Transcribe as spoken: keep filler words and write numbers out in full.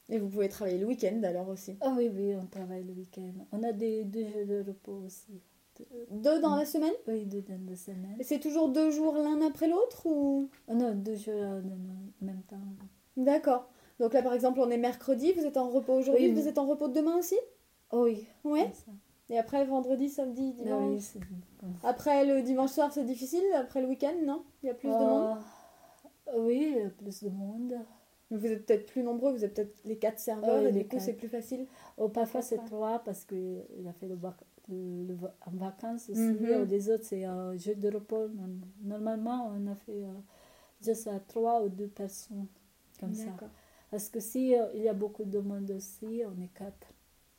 Et vous pouvez travailler le week-end alors aussi. Ah oui, oui, on travaille le week-end. On a des deux jours de repos aussi. Deux dans la semaine? Oui, deux dans la semaine. Et c'est toujours deux jours l'un après l'autre ou... Oh non, deux jours en même temps. D'accord. Donc là, par exemple, on est mercredi, vous êtes en repos aujourd'hui, Oui. vous êtes en repos demain aussi? Oh oui. Ouais. comme ça. Et après, vendredi, samedi, Ah dimanche? oui, c'est bon. Après le dimanche soir, c'est difficile? Après le week-end, non? Il y a plus de monde? Ah, oui, il y a plus de monde. Vous êtes peut-être plus nombreux, vous êtes peut-être les quatre serveurs Ah oui, et les du coup, quatre. c'est plus facile. Oh, parfois, Quatre, c'est ouais. trois parce qu'il a fait le, vac- le- le va- en vacances aussi. Mhm. Les autres, c'est un jeu de repos. Non- Normalement, on a fait euh, juste à trois ou deux personnes comme ça. D'accord. Parce que si euh, il y a beaucoup de monde aussi, on est quatre.